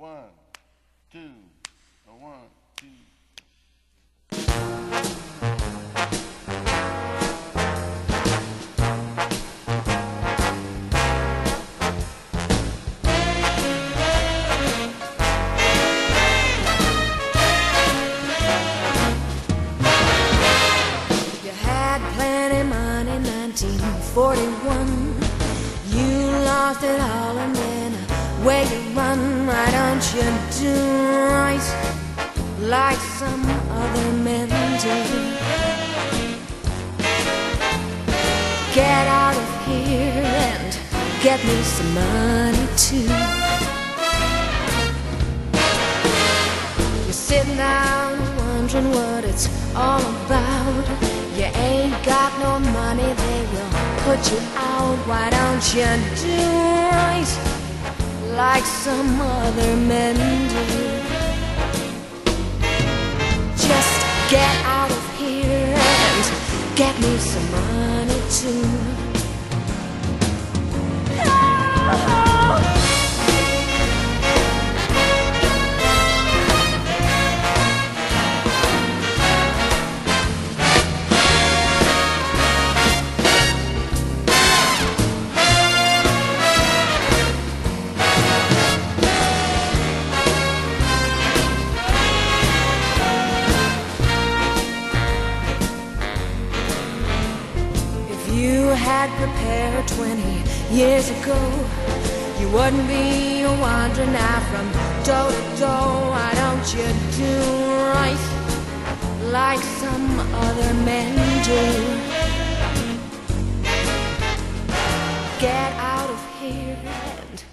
one, two, a one, two. You had plenty of money in 1941. You lost it all and then where you run. Why don't you do right like some other men do? Get out of here and get me some money too. You're sitting down wondering what it's all about. You ain't got no money, they will put you out. Why don't you do right like some other men do? Just get out of here and get me some money too. You had prepared 20 years ago, you wouldn't be wandering now from door to door. Why don't you do right like some other men do? Get out of here and